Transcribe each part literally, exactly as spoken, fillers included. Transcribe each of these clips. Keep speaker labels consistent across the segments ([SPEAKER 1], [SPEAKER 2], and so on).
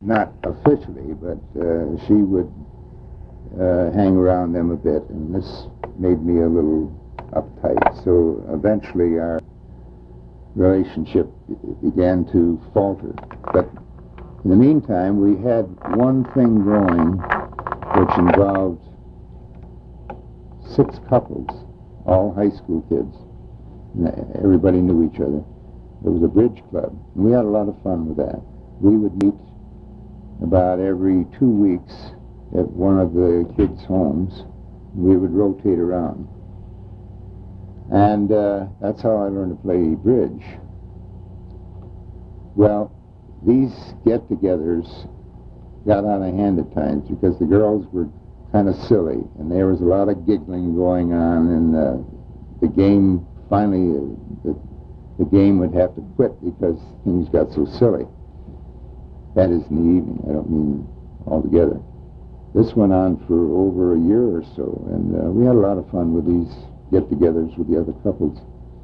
[SPEAKER 1] not officially, but uh, she would uh, hang around them a bit, and this made me a little uptight. So eventually our relationship began to falter. But in the meantime, we had one thing going which involved six couples, all high school kids. Everybody knew each other. It was a bridge club, and we had a lot of fun with that. We would meet about every two weeks at one of the kids' homes. We would rotate around. And uh, that's how I learned to play bridge. Well, these get-togethers got out of hand at times because the girls were kind of silly, and there was a lot of giggling going on, and uh, the game, finally, uh, the, the game would have to quit because things got so silly. That is in the evening, I don't mean altogether. This went on for over a year or so, and uh, we had a lot of fun with these get-togethers with the other couples.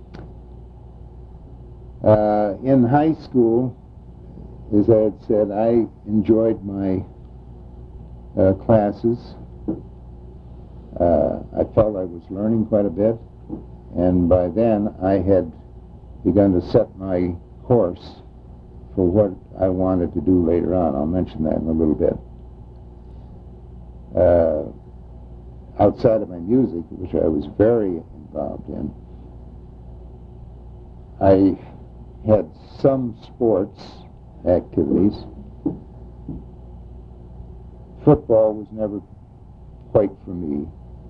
[SPEAKER 1] Uh, in high school, as I had said, I enjoyed my uh, classes. Uh, I felt I was learning quite a bit, and by then I had begun to set my course for what I wanted to do later on. I'll mention that in a little bit. Uh, outside of my music, which I was very involved in, I had some sports activities. Football was never quite for me,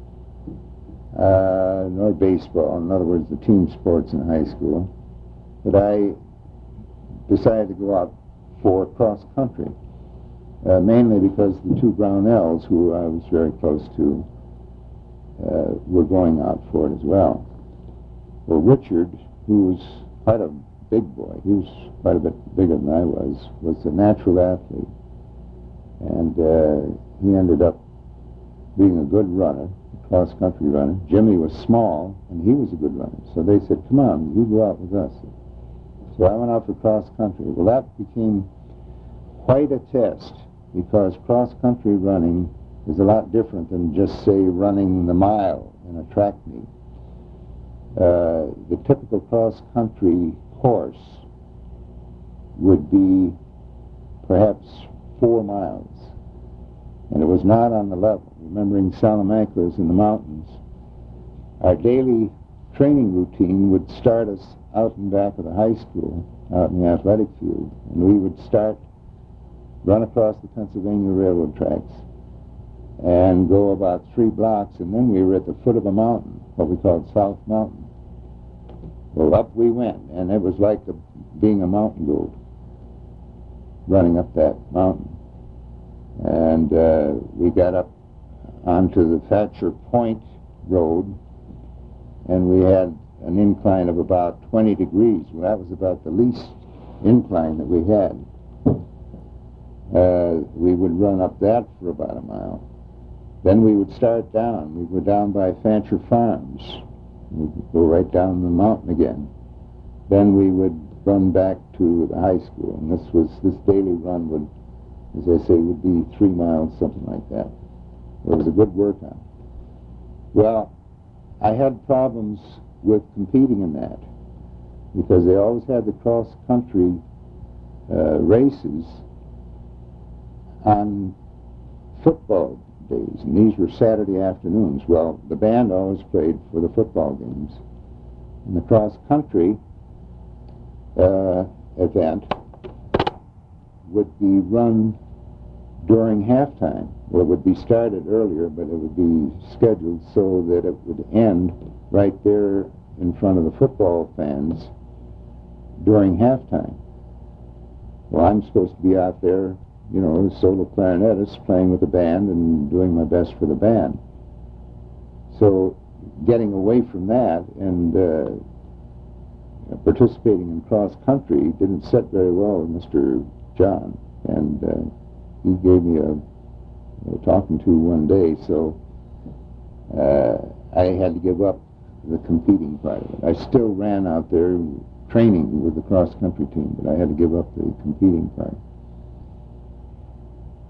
[SPEAKER 1] uh, nor baseball, in other words, the team sports in high school. But I decided to go out for cross country, uh, mainly because the two Brownells, who I was very close to, uh, were going out for it as well. Well, Richard, who was quite a big boy, he was quite a bit bigger than I was, was a natural athlete. And uh, he ended up being a good runner, a cross-country runner. Jimmy was small, and he was a good runner. So they said, come on, you go out with us. So I went out for cross-country. Well, that became quite a test, because cross-country running is a lot different than just, say, running the mile in a track meet. Uh, the typical cross-country course would be perhaps four miles, and it was not on the level. Remembering Salamanca is in the mountains, our daily training routine would start us out in back of the high school, out in the athletic field, and we would start, run across the Pennsylvania Railroad tracks, and go about three blocks, and then we were at the foot of a mountain, what we called South Mountain. Well, up we went, and it was like the, being a mountain goat, running up that mountain. And uh, we got up onto the Thatcher Point Road, and we had an incline of about twenty degrees. Well, that was about the least incline that we had. Uh, we would run up that for about a mile. Then we would start down. We were down by Fancher Farms. We'd go right down the mountain again. Then we would run back to the high school, and this was this daily run would, as I say, would be three miles, something like that. It was a good workout. Well, I had problems with competing in that, because they always had the cross-country uh, races on football days, and these were Saturday afternoons. Well, the band always played for the football games, and the cross-country uh, event would be run during halftime. Well, it would be started earlier, but it would be scheduled so that it would end right there in front of the football fans during halftime. Well, I'm supposed to be out there, you know, as solo clarinetist, playing with the band and doing my best for the band. So getting away from that and uh, participating in cross-country didn't sit very well with Mister John, and uh, he gave me a, a talking to one day, so uh, I had to give up the competing part of it. I still ran out there training with the cross-country team, but I had to give up the competing part.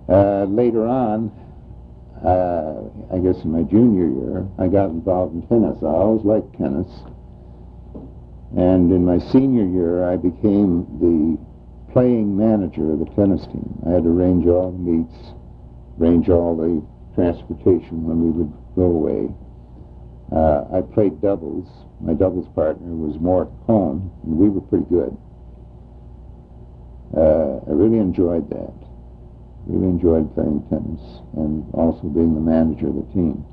[SPEAKER 1] Uh, later on, uh, I guess in my junior year, I got involved in tennis. I always liked tennis. And in my senior year, I became the playing manager of the tennis team. I had to arrange all the meets, arrange all the transportation when we would go away. Uh, I played doubles. My doubles partner was Mort Cohn, and we were pretty good. Uh, I really enjoyed that. Really enjoyed playing tennis and also being the manager of the team.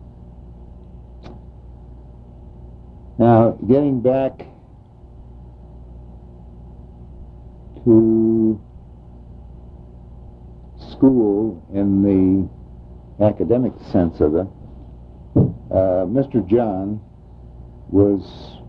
[SPEAKER 1] Now, getting back to school in the academic sense of it, uh, Mister John was,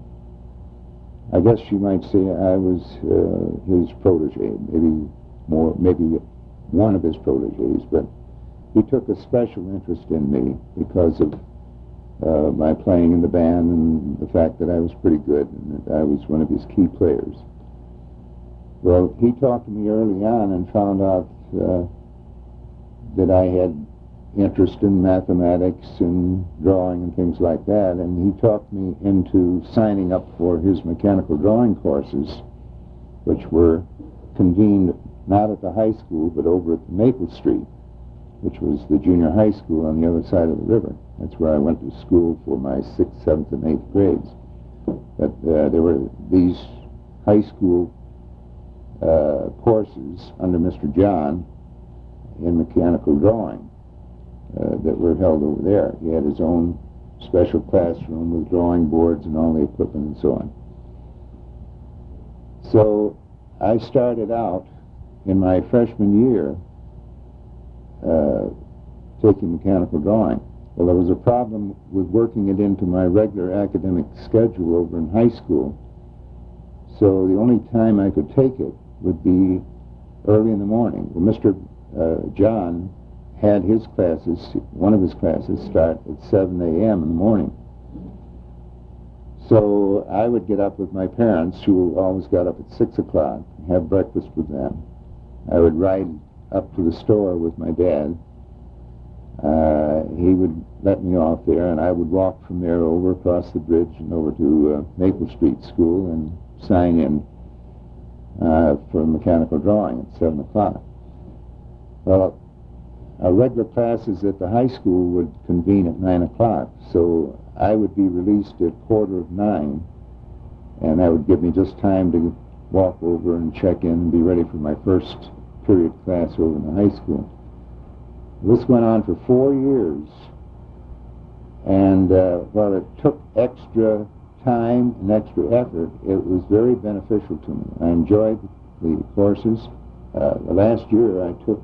[SPEAKER 1] I guess you might say, I was uh, his protege, maybe more, maybe one of his proteges, but he took a special interest in me because of uh, my playing in the band and the fact that I was pretty good and that I was one of his key players. Well, he talked to me early on and found out uh, that I had interest in mathematics and drawing and things like that, and he talked me into signing up for his mechanical drawing courses, which were convened not at the high school, but over at Maple Street, which was the junior high school on the other side of the river. That's where I went to school for my sixth, seventh, and eighth grades. But uh, there were these high school uh, courses under Mister John in mechanical drawing uh, that were held over there. He had his own special classroom with drawing boards and all the equipment and so on. So I started out in my freshman year uh, taking mechanical drawing. Well, there was a problem with working it into my regular academic schedule over in high school, so the only time I could take it would be early in the morning. Well, Mister Uh, John had his classes, one of his classes, start at seven A M in the morning. So I would get up with my parents, who always got up at six o'clock, have breakfast with them. I would ride up to the store with my dad. Uh, he would let me off there, and I would walk from there over across the bridge and over to uh, Maple Street School and sign in uh, for mechanical drawing at seven o'clock. Well, our regular classes at the high school would convene at nine o'clock, so I would be released at quarter of nine, and that would give me just time to walk over and check in and be ready for my first period class over in the high school. This went on for four years, and uh, while it took extra time and extra effort, it was very beneficial to me. I enjoyed the courses. Uh, the last year I took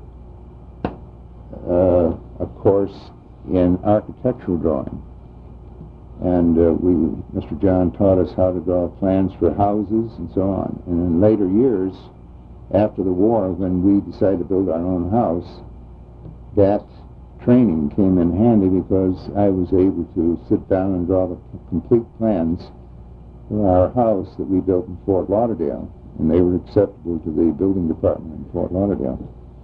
[SPEAKER 1] uh, a course in architectural drawing, and uh, we, Mister John taught us how to draw plans for houses and so on. And in later years, after the war, when we decided to build our own house, that training came in handy because I was able to sit down and draw the complete plans for our house that we built in Fort Lauderdale, and they were acceptable to the building department in Fort Lauderdale.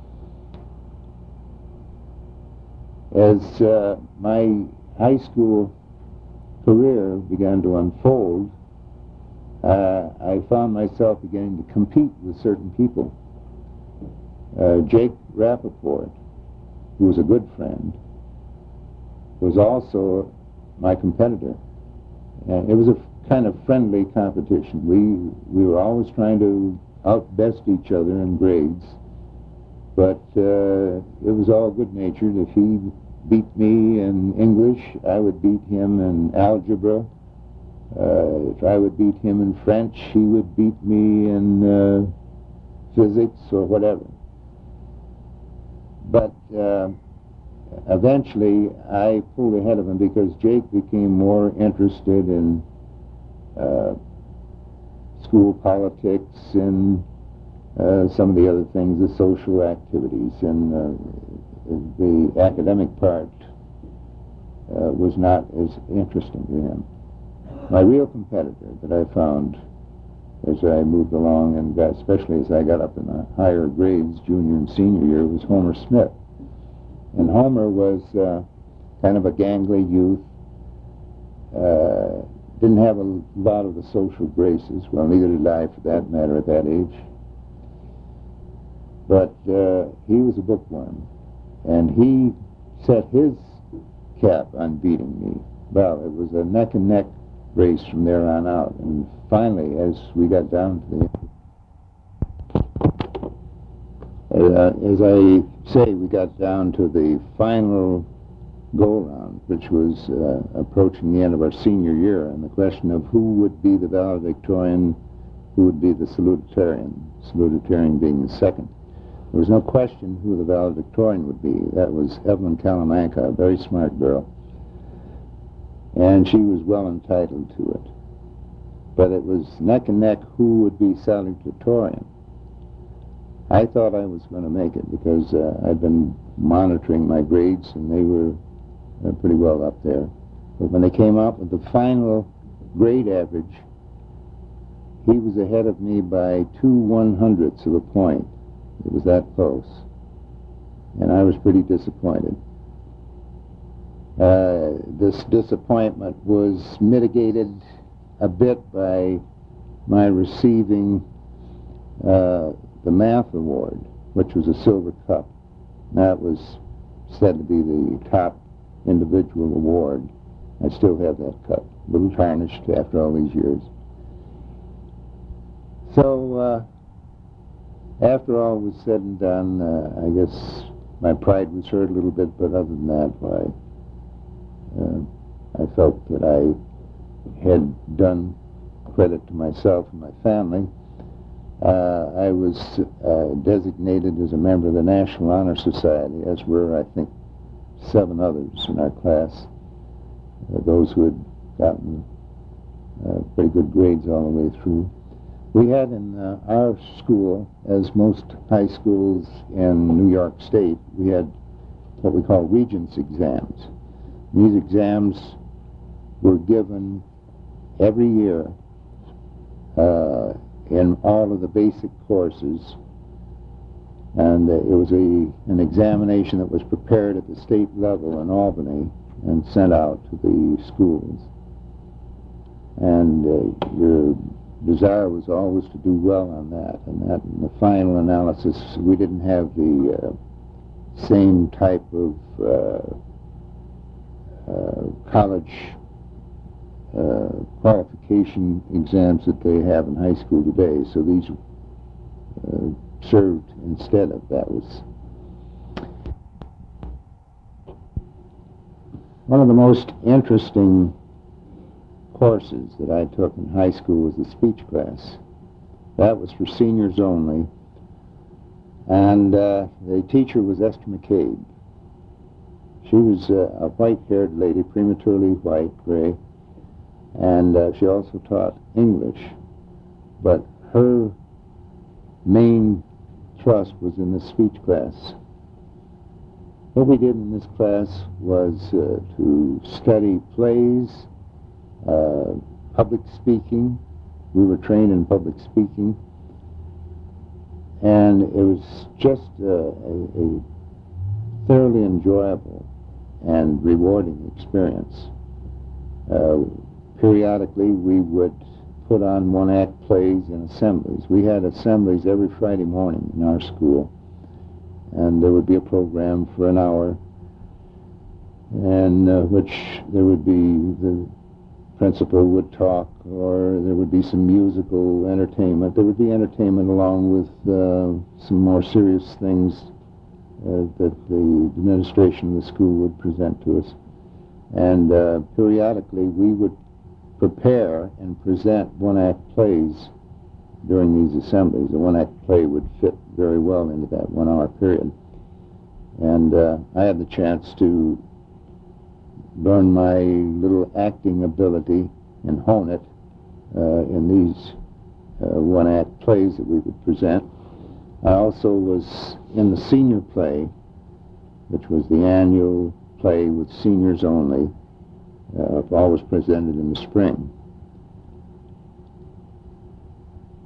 [SPEAKER 1] As uh, my high school career began to unfold, uh, I found myself beginning to compete with certain people. Uh, Jake Rappaport, who was a good friend, was also my competitor. And it was a kind of friendly competition. We, we were always trying to outbest each other in grades, but uh, it was all good-natured. If he beat me in English, I would beat him in algebra. Uh, if I would beat him in French, he would beat me in uh, physics or whatever. But uh, eventually I pulled ahead of him because Jake became more interested in uh, school politics and uh, some of the other things, the social activities, and uh, the academic part uh, was not as interesting to him. My real competitor that I found as I moved along, and got, especially as I got up in the higher grades, junior and senior year, was Homer Smith. And Homer was uh, kind of a gangly youth, uh, didn't have a lot of the social graces. Well, neither did I, for that matter, at that age. But uh, he was a bookworm, and he set his cap on beating me. Well, it was a neck-and-neck race from there on out, and finally, as we got down to the uh, as I say, we got down to the final go-round, which was uh, approaching the end of our senior year, and the question of who would be the valedictorian, who would be the salutatorian, salutatorian being the second. There was no question who the valedictorian would be. That was Evelyn Kalamanka, a very smart girl. And she was well entitled to it. But it was neck and neck who would be salutatorian. I thought I was going to make it because uh, I'd been monitoring my grades and they were uh, pretty well up there. But when they came out with the final grade average, he was ahead of me by two one-hundredths of a point. It was that close. And I was pretty disappointed. Uh, this disappointment was mitigated a bit by my receiving uh, the math award, which was a silver cup. That was said to be the top individual award. I still have that cup, a little tarnished after all these years. So, uh, after all was said and done, uh, I guess my pride was hurt a little bit, but other than that, why, uh, I felt that I had done credit to myself and my family. Uh, I was uh, designated as a member of the National Honor Society, as were, I think, seven others in our class, uh, those who had gotten uh, pretty good grades all the way through. We had in uh, our school, as most high schools in New York State, we had what we call Regents exams. These exams were given every year uh, in all of the basic courses, and uh, it was a an examination that was prepared at the state level in Albany and sent out to the schools. And uh, your desire was always to do well on that, and that in the final analysis, we didn't have the uh, same type of uh, uh, college uh, qualification exams that they have in high school today, so these uh, served instead of that. Was one of the most interesting courses that I took in high school was the speech class. That was for seniors only, and uh, the teacher was Esther McCabe. She was uh, a white-haired lady, prematurely white, gray, and uh, she also taught English, but her main thrust was in the speech class. What we did in this class was uh, to study plays, Uh, public speaking. We were trained in public speaking, and it was just uh, a, a thoroughly enjoyable and rewarding experience. Uh, periodically, we would put on one-act plays and assemblies. We had assemblies every Friday morning in our school, and there would be a program for an hour, and uh, which there would be the principal would talk, or there would be some musical entertainment. There would be entertainment along with uh, some more serious things uh, that the administration of the school would present to us. And uh, periodically we would prepare and present one-act plays during these assemblies. A one-act play would fit very well into that one-hour period. And uh, I had the chance to learn my little acting ability and hone it uh, in these uh, one-act plays that we would present. I also was in the senior play, which was the annual play with seniors only, uh, always presented in the spring.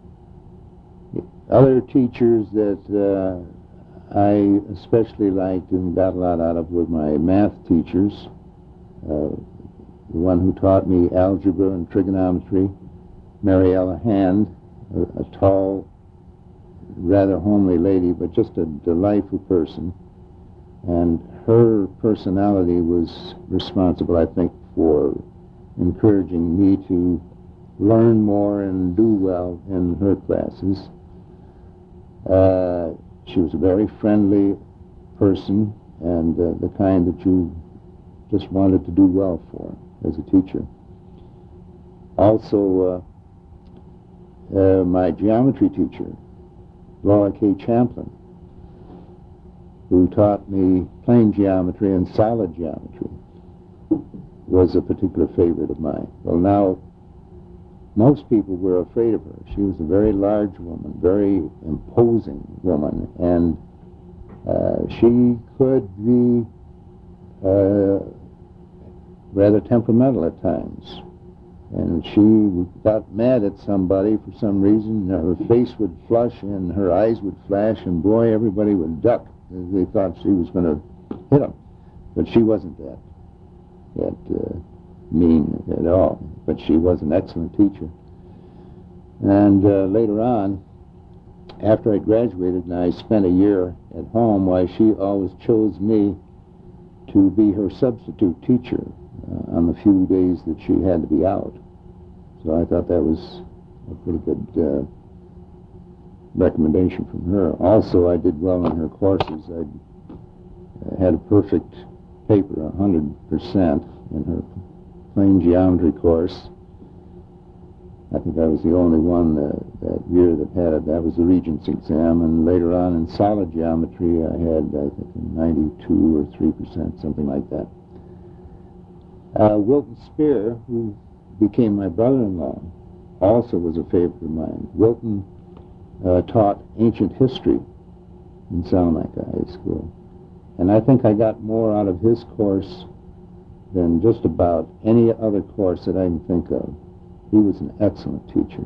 [SPEAKER 1] Other teachers that uh, I especially liked and got a lot out of were my math teachers. Uh, the one who taught me algebra and trigonometry, Mariella Hand, a, a tall, rather homely lady, but just a delightful person. And her personality was responsible, I think, for encouraging me to learn more and do well in her classes. Uh, she was a very friendly person and uh, the kind that you just wanted to do well for as a teacher. Also, uh, uh, my geometry teacher, Laura K. Champlin, who taught me plane geometry and solid geometry, was a particular favorite of mine. Well, now, most people were afraid of her. She was a very large woman, very imposing woman, and uh, she could be uh, rather temperamental at times. And she got mad at somebody for some reason. Her face would flush and her eyes would flash, and boy, everybody would duck. They thought she was going to hit them. But she wasn't that, that uh, mean at all. But she was an excellent teacher. And uh, later on, after I graduated and I spent a year at home, why she always chose me to be her substitute teacher uh, on the few days that she had to be out. So I thought that was a pretty good uh, recommendation from her. Also, I did well in her courses. I uh, had a perfect paper, one hundred percent in her plane geometry course. I think I was the only one uh, that year that had it. That was the Regents exam. And later on in solid geometry, I had, I think, ninety-two or three percent, something like that. Uh, Wilton Spear, who became my brother-in-law, also was a favorite of mine. Wilton uh, taught ancient history in Salamanca High School. And I think I got more out of his course than just about any other course that I can think of. He was an excellent teacher.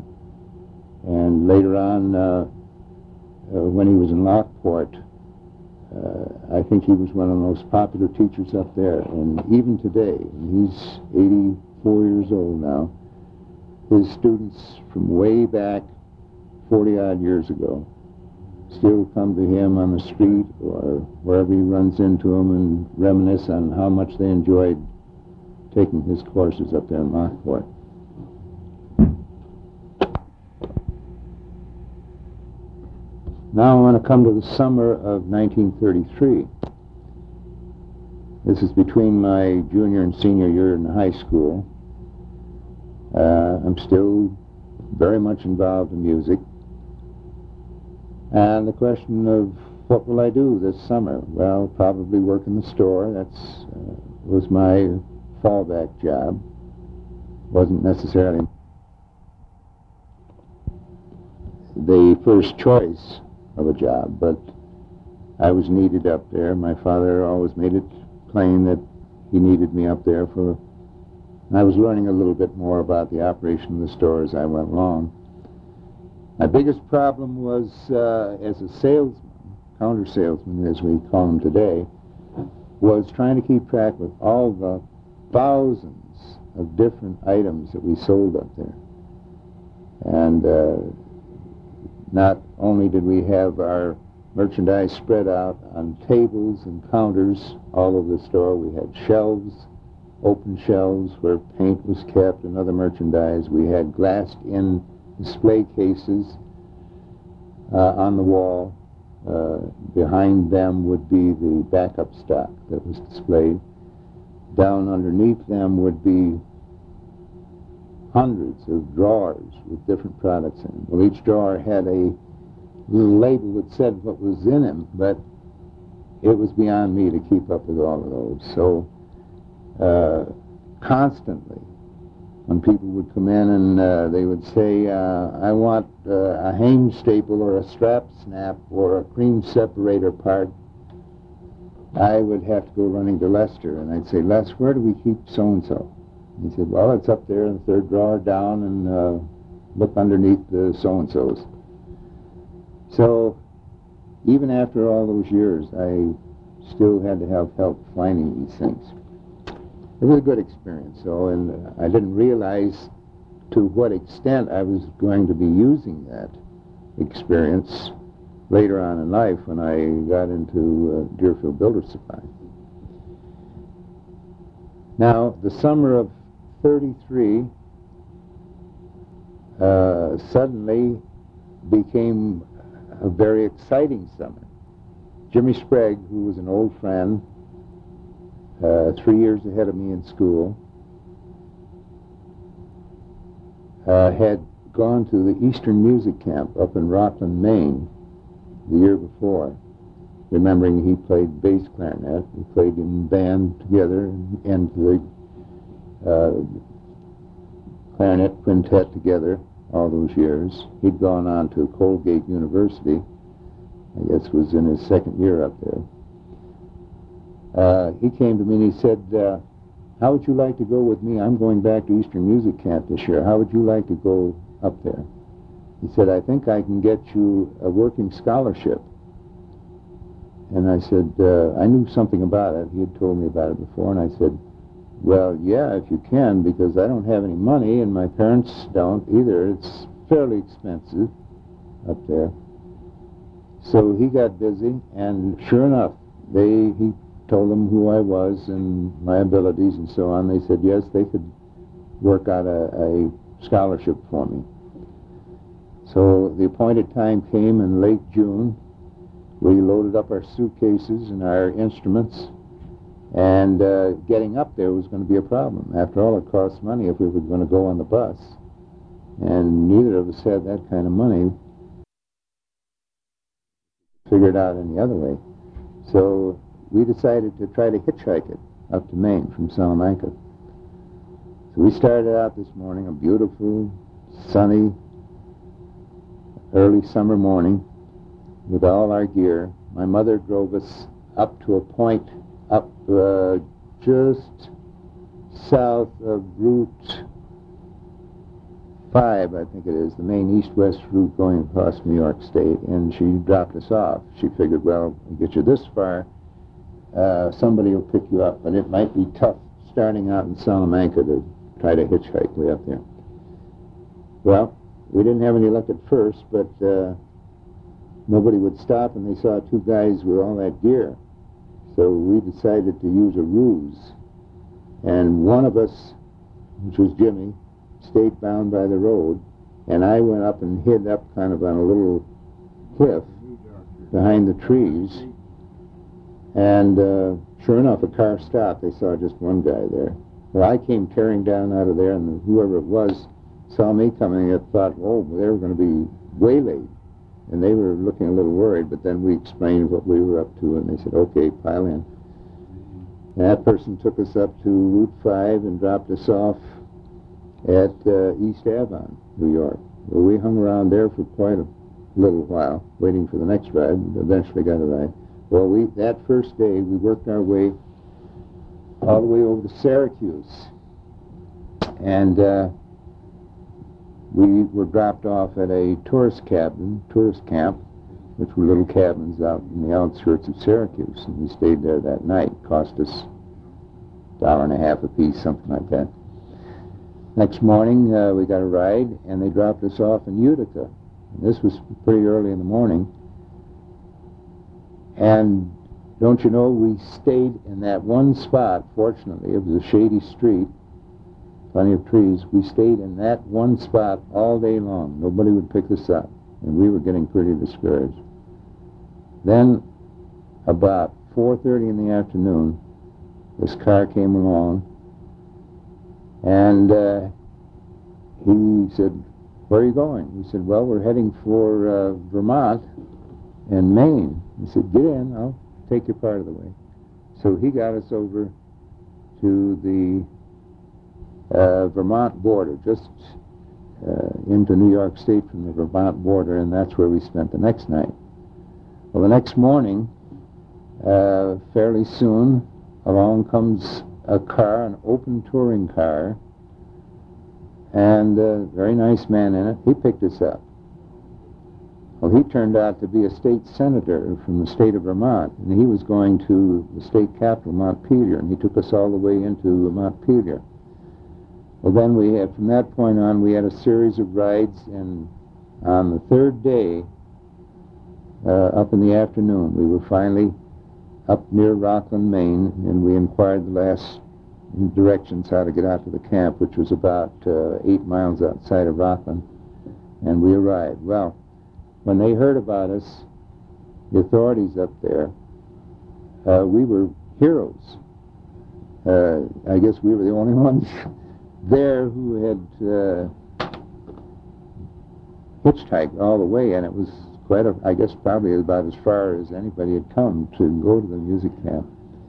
[SPEAKER 1] And later on, uh, uh, when he was in Lockport, uh, I think he was one of the most popular teachers up there. And even today, and he's eighty-four years old now, his students from way back forty-odd years ago still come to him on the street or wherever he runs into them and reminisce on how much they enjoyed taking his courses up there in Lockport. Now I want to come to the summer of nineteen thirty-three. This is between my junior and senior year in high school. Uh, I'm still very much involved in music. And the question of what will I do this summer? Well, probably work in the store. That's uh, was my fallback job. Wasn't necessarily the first choice of a job, but I was needed up there. My father always made it plain that he needed me up there for, I was learning a little bit more about the operation of the store as I went along. My biggest problem was uh, as a salesman, counter salesman as we call them today, was trying to keep track with all the thousands of different items that we sold up there. And uh, not only did we have our merchandise spread out on tables and counters all over the store, we had shelves, open shelves where paint was kept and other merchandise. We had glassed-in display cases uh, on the wall. Uh, behind them would be the backup stock that was displayed. Down underneath them would be hundreds of drawers with different products in them. Well, each drawer had a little label that said what was in them, but it was beyond me to keep up with all of those. So uh, constantly, when people would come in and uh, they would say, uh, I want uh, a hang staple or a strap snap or a cream separator part, I would have to go running to Lester, and I'd say, Les, where do we keep so-and-so? He said, well, it's up there in the third drawer down, and uh, look underneath the so-and-sos. So even after all those years, I still had to have help finding these things. It was a good experience, so, and uh, I didn't realize to what extent I was going to be using that experience later on in life when I got into uh, Deerfield Builder Supply. Now, the summer of thirty-three uh, suddenly became a very exciting summer. Jimmy Sprague, who was an old friend, uh, three years ahead of me in school, uh, had gone to the Eastern Music Camp up in Rockland, Maine, the year before. Remembering he played bass clarinet, we played in band together, and the uh, clarinet quintet together all those years. He'd gone on to Colgate University, I guess was in his second year up there. Uh, he came to me and he said, uh, how would you like to go with me? I'm going back to Eastern Music Camp this year. How would you like to go up there? He said, I think I can get you a working scholarship. And I said, uh, I knew something about it. He had told me about it before. And I said, well, yeah, if you can, because I don't have any money, and my parents don't either. It's fairly expensive up there. So he got busy, and sure enough, they he told them who I was and my abilities and so on. They said, yes, they could work out a, a scholarship for me. So the appointed time came in late June. We loaded up our suitcases and our instruments, and uh, getting up there was going to be a problem. After all, it cost money if we were going to go on the bus, and neither of us had that kind of money figured out any other way. So we decided to try to hitchhike it up to Maine from Salamanca. So we started out this morning, a beautiful, sunny, early summer morning, with all our gear. My mother drove us up to a point up uh, just south of Route five, I think it is, the main east-west route going across New York State, and she dropped us off. She figured, well, we get you this far, uh, somebody will pick you up, but it might be tough starting out in Salamanca to try to hitchhike way up there. Well, we didn't have any luck at first, but uh, nobody would stop, and they saw two guys with all that gear. So we decided to use a ruse. And one of us, which was Jimmy, stayed bound by the road, and I went up and hid up kind of on a little cliff behind the trees. And uh, sure enough, a car stopped. They saw just one guy there. Well, I came tearing down out of there, and whoever it was saw me coming and thought, oh, they were going to be waylaid. And they were looking a little worried, but then we explained what we were up to, and they said, okay, pile in. And that person took us up to Route five and dropped us off at uh, East Avon, New York. Well, we hung around there for quite a little while, waiting for the next ride, and eventually got a ride. Well, we that first day, we worked our way all the way over to Syracuse. And uh, we were dropped off at a tourist cabin, tourist camp, which were little cabins out in the outskirts of Syracuse. And we stayed there that night. Cost us a dollar and a half apiece, something like that. Next morning, uh, we got a ride, and they dropped us off in Utica. And this was pretty early in the morning. And don't you know, we stayed in that one spot. Fortunately, it was a shady street, plenty of trees. We stayed in that one spot all day long. Nobody would pick us up, and we were getting pretty discouraged. Then, about four thirty in the afternoon, this car came along, and uh, he said, where are you going? We said, well, we're heading for uh, Vermont and Maine. He said, get in, I'll take your part of the way. So he got us over to the uh, Vermont border, just uh, into New York State from the Vermont border, and that's where we spent the next night. Well, the next morning, uh, fairly soon, along comes a car, an open touring car, and a very nice man in it. He picked us up. Well, he turned out to be a state senator from the state of Vermont, and he was going to the state capital, Montpelier, and he took us all the way into Montpelier. Well, then we had, from that point on, we had a series of rides, and on the third day, uh, up in the afternoon, we were finally up near Rockland, Maine, and we inquired the last directions how to get out to the camp, which was about uh, eight miles outside of Rockland, and we arrived. Well, when they heard about us, the authorities up there, uh, we were heroes. Uh, I guess we were the only ones there who had uh, hitchhiked all the way, and it was quite a, I guess probably about as far as anybody had come to go to the music camp.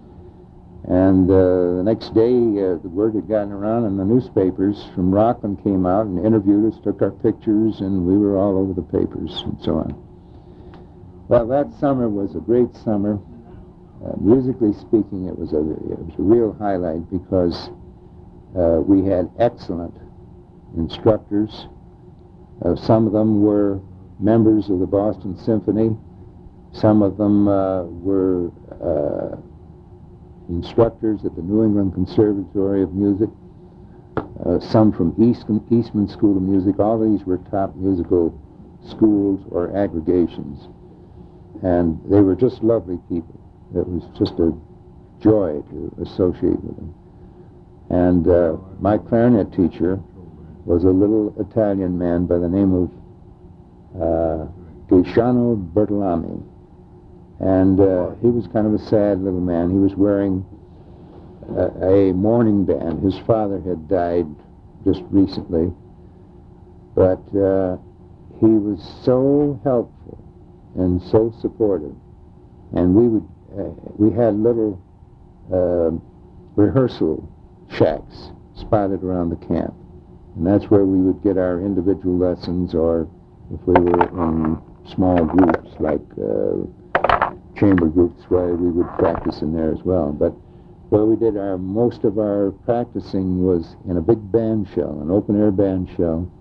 [SPEAKER 1] And uh, the next day, uh, the word had gotten around, and the newspapers from Rockland came out and interviewed us, took our pictures, and we were all over the papers and so on. Well, that summer was a great summer. Uh, musically speaking, it was a it was a real highlight because uh, we had excellent instructors. Uh, some of them were members of the Boston Symphony. Some of them uh, were uh, instructors at the New England Conservatory of Music, uh, some from Eastman, Eastman School of Music. All these were top musical schools or aggregations, and they were just lovely people. It was just a joy to associate with them. And uh, my clarinet teacher was a little Italian man by the name of uh, Gaetano Bertolami. And uh, he was kind of a sad little man. He was wearing uh, a mourning band. His father had died just recently. But uh, he was so helpful and so supportive. And we would, uh, we had little uh, rehearsal shacks spotted around the camp. And that's where we would get our individual lessons, or if we were in small groups like uh, chamber groups, where we would practice in there as well. But where we did our most of our practicing was in a big band shell, an open air band shell.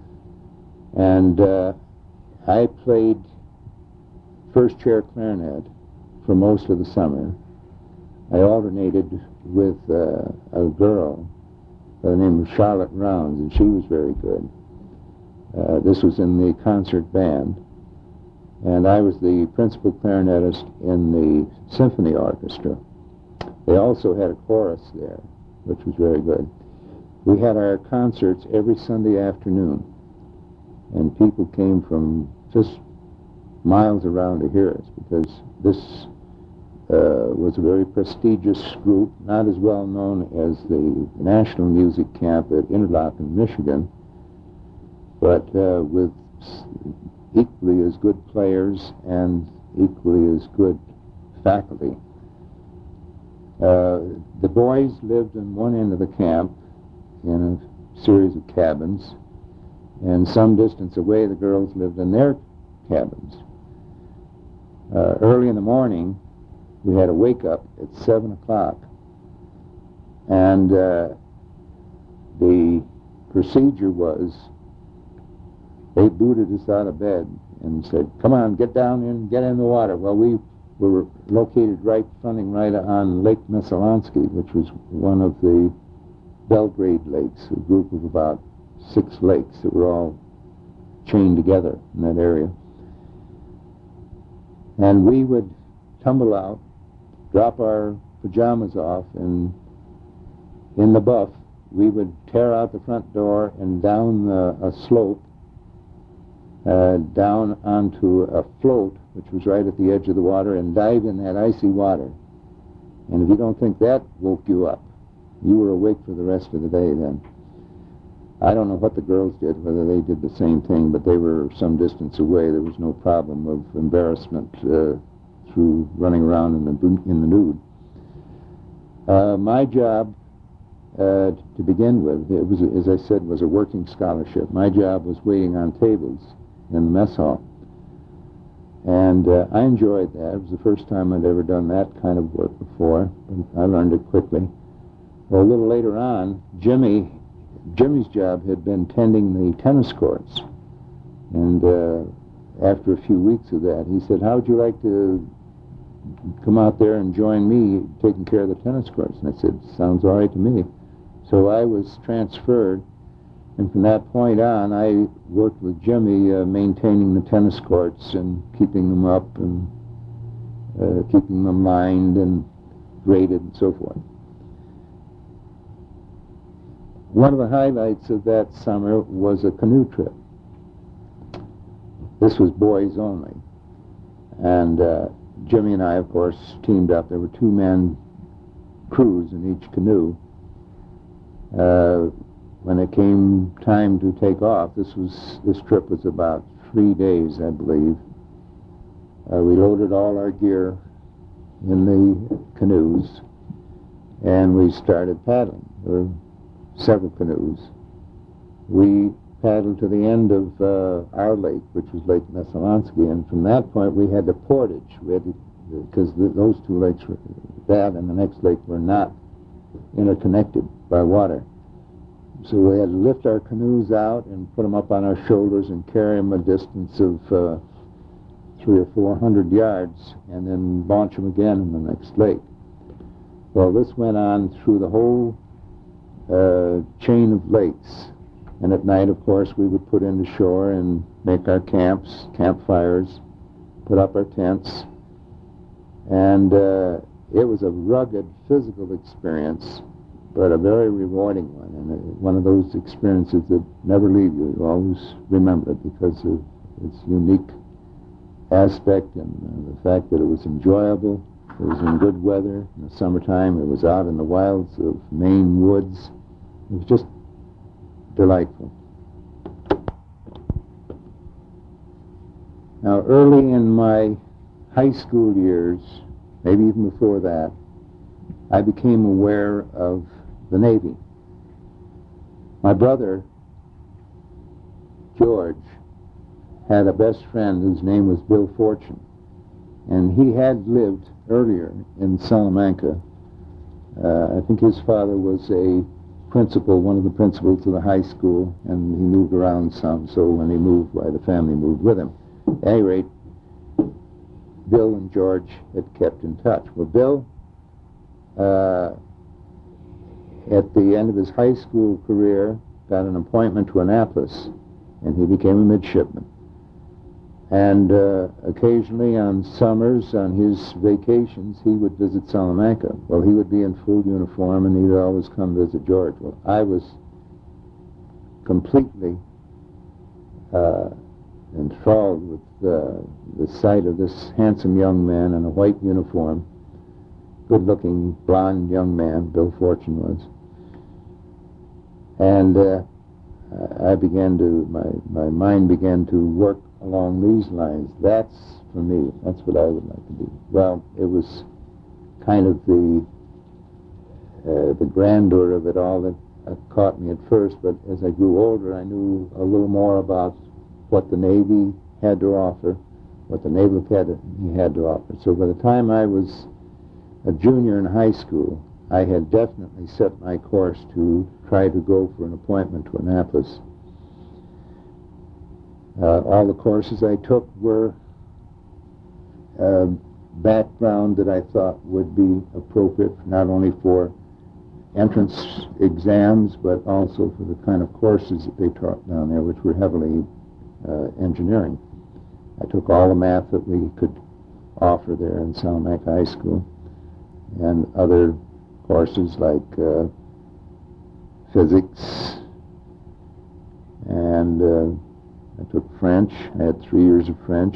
[SPEAKER 1] And uh, I played first chair clarinet for most of the summer. I alternated with uh, a girl by the name of Charlotte Rounds, and she was very good. Uh, this was in the concert band. And I was the principal clarinetist in the symphony orchestra. They also had a chorus there, which was very good. We had our concerts every Sunday afternoon, and people came from just miles around to hear us, because this uh, was a very prestigious group, not as well known as the National Music Camp at Interlochen, Michigan, but uh, with equally as good players and equally as good faculty. Uh, the boys lived in one end of the camp in a series of cabins, and some distance away the girls lived in their cabins. Uh, early in the morning, we had a wake-up at seven o'clock, and uh, the procedure was they booted us out of bed and said, "Come on, get down and get in the water." Well, we were located right, fronting right on Lake Messalonsky, which was one of the Belgrade lakes, a group of about six lakes that were all chained together in that area. And we would tumble out, drop our pajamas off, and in the buff, we would tear out the front door and down the, a slope, uh, down onto a float, which was right at the edge of the water, and dive in that icy water. And if you don't think that woke you up, you were awake for the rest of the day then. I don't know what the girls did, whether they did the same thing, but they were some distance away. There was no problem of embarrassment uh, through running around in the, in the nude. Uh, my job, uh, to begin with, it was, as I said, was a working scholarship. My job was waiting on tables in the mess hall. And uh, I enjoyed that. It was the first time I'd ever done that kind of work before, but I learned it quickly. Well, a little later on, Jimmy, Jimmy's job had been tending the tennis courts. And uh, after a few weeks of that, he said, "How would you like to come out there and join me taking care of the tennis courts?" And I said, "Sounds all right to me." So I was transferred, and from that point on, I worked with Jimmy uh, maintaining the tennis courts and keeping them up and uh, keeping them lined and graded and so forth. One of the highlights of that summer was a canoe trip. This was boys only. And uh, Jimmy and I, of course, teamed up. There were two men crews in each canoe. Uh, when it came time to take off, this was this trip was about three days, I believe. Uh, we loaded all our gear in the canoes, and we started paddling. There were several canoes. We paddled to the end of uh, our lake, which was Lake Messalonsky, and from that point we had to portage. We had to, because th those two lakes, were, that and the next lake, were not interconnected by water. So we had to lift our canoes out and put them up on our shoulders and carry them a distance of uh, three or four hundred yards, and then launch them again in the next lake. Well, this went on through the whole uh, chain of lakes. And at night, of course, we would put into shore and make our camps, campfires, put up our tents. And uh, it was a rugged physical experience, but a very rewarding one. And uh, one of those experiences that never leave you. You always remember it because of its unique aspect and uh, the fact that it was enjoyable. It was in good weather. In the summertime, it was out in the wilds of Maine woods. It was just delightful. Now, early in my high school years, maybe even before that, I became aware of the Navy. My brother, George, had a best friend whose name was Bill Fortune, and he had lived earlier in Salamanca. Uh, I think his father was a principal, one of the principals of the high school, and he moved around some, so when he moved, why, the family moved with him. At any rate, Bill and George had kept in touch. Well, Bill, uh, at the end of his high school career, got an appointment to Annapolis, and he became a midshipman. And uh, occasionally on summers, on his vacations, he would visit Salamanca. Well, he would be in full uniform, and he would always come visit George. Well, I was completely uh, enthralled with uh, the sight of this handsome young man in a white uniform, good-looking, blond young man, Bill Fortune was. And uh, I began to, my, my mind began to work along these lines. That's, for me, that's what I would like to do. Well, it was kind of the uh, the grandeur of it all that uh, caught me at first, but as I grew older, I knew a little more about what the Navy had to offer, what the Naval Academy had to offer. So by the time I was a junior in high school, I had definitely set my course to try to go for an appointment to Annapolis. Uh, all the courses I took were uh, background that I thought would be appropriate, not only for entrance exams, but also for the kind of courses that they taught down there, which were heavily uh, engineering. I took all the math that we could offer there in Salamanca High School, and other courses like uh, physics, and uh, I took French. I had three years of French,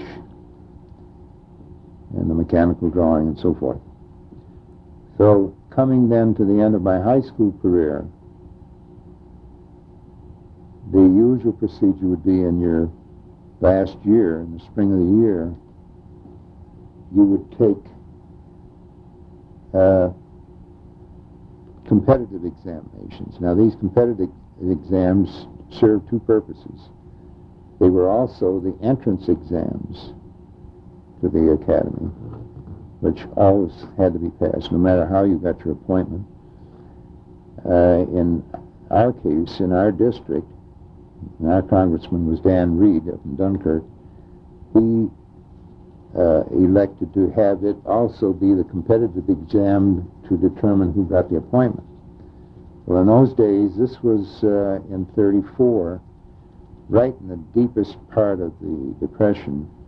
[SPEAKER 1] and the mechanical drawing and so forth. So coming then to the end of my high school career, the usual procedure would be in your last year, in the spring of the year, you would take uh, competitive examinations. Now, these competitive exams serve two purposes. They were also the entrance exams to the academy, which always had to be passed, no matter how you got your appointment. Uh, in our case, in our district, and our congressman was Dan Reed up in Dunkirk, we uh, elected to have it also be the competitive exam to determine who got the appointment. Well, in those days, this was uh, in thirty-four, right in the deepest part of the Depression.